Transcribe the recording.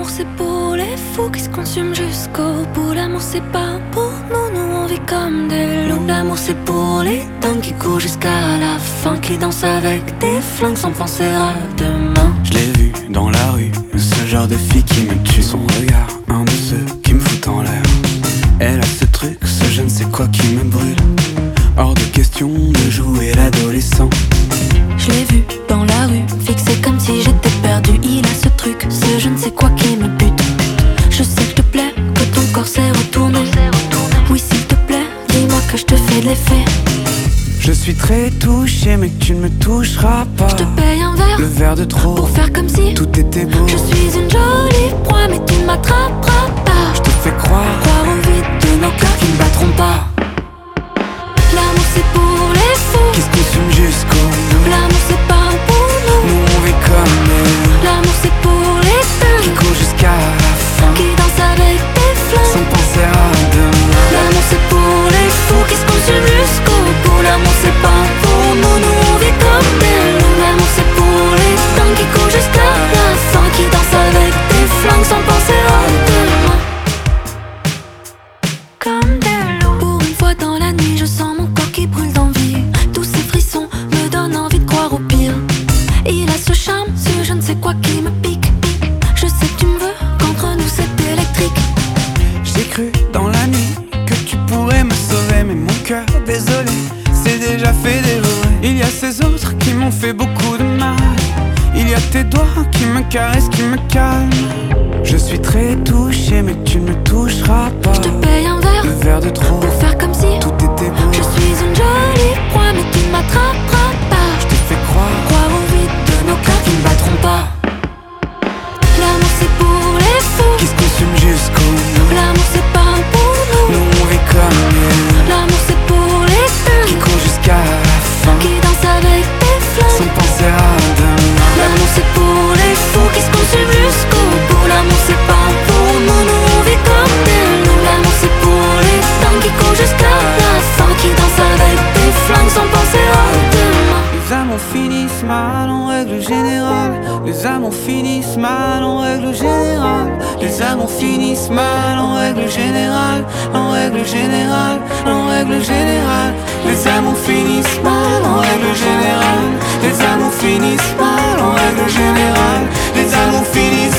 L'amour c'est pour les fous qui se consument jusqu'au bout. L'amour c'est pas pour nous, nous on vit comme des loups. L'amour c'est pour les dingues qui courent jusqu'à la fin, qui dansent avec des flingues sans penser à demain. Je l'ai vu dans la rue, ce genre de fille qui me tue. Son regard, un de ceux qui me fout en l'air. Elle a ce truc, ce je ne sais quoi qui me brûle. Hors de question de jouer l'adolescent. Je l'ai vu dans la rue, fixé comme si j'étais perdu. Il a ce truc, ce je ne sais quoi qui me bute. Je sais que je te plais, que ton corps s'est retourné. Oui s'il te plaît, dis-moi que je te fais de l'effet. Je suis très touché mais tu ne me toucheras pas. Je te paye un verre, le verre de trop, pour faire comme si tout était beau. je suis une jolie proie mais tu ne m'attraperas pas. Je te fais croire Croire au vide de nos cœurs qui ne battront pas. L'amour c'est pour les fous Qui se consument jusqu'au bout. L'amour c'est pas pour nous, Nous on vit comme eux. l'amour c'est pour les Qui dingues courent jusqu'à la fin, qui dansent avec des flingues. sans penser à demain. L'amour c'est pour les fous qui se consument jusqu'au bout. L'amour c'est pas pour nous, nous on vit comme des loups. L'amour c'est pour les dingues qui courent jusqu'à la fin, qui dansent avec des flingues sans penser à demain. Comme des loups. Pour une fois dans la nuit, je sens mon corps qui brûle d'envie. Tous ces frissons me donnent envie de croire au pire. Il a ce charme, ce je ne sais quoi qui me pique. Je sais que tu me veux, qu'entre nous c'est électrique. J'ai cru dans la nuit que tu pourrais me sauver, mais mon cœur, désolé, c'est déjà fait dévorer. Il y a ces autres qui m'ont fait beaucoup de mal. Il y a tes doigts qui me caressent, qui me calment. Je suis très touché mais tu ne me toucheras pas. Je te paye un verre, le verre de trop, pour faire comme si tout était beau. je suis une jolie proie mais tu ne m'attraperas pas. Je te fais croire Croire au vide de nos cœurs qui ne battront pas. L'amour c'est pour les fous, Qui se consument jusqu'au bout. l'amour c'est pas pour nous, Nous on vit comme eux. l'amour c'est pour les Qui dingues courent jusqu'à la fin, qui dansent avec des sans flingues. penser à demain. L'amour c'est pour les fous qui se consument jusqu'au bout. L'amour c'est pas pour nous, nous on vit comme des loups. L'amour c'est pour les dingues qui courent jusqu'à la fin, qui dansent avec des flingues sans penser à demain. Les amours finissent mal en règle générale. Les amours finissent mal en règle générale. Les amours finissent mal en règle générale. En règle générale, en règle générale. Les amours finissent mal en règle générale. Les amours finissent mal en règle générale. Les amours finissent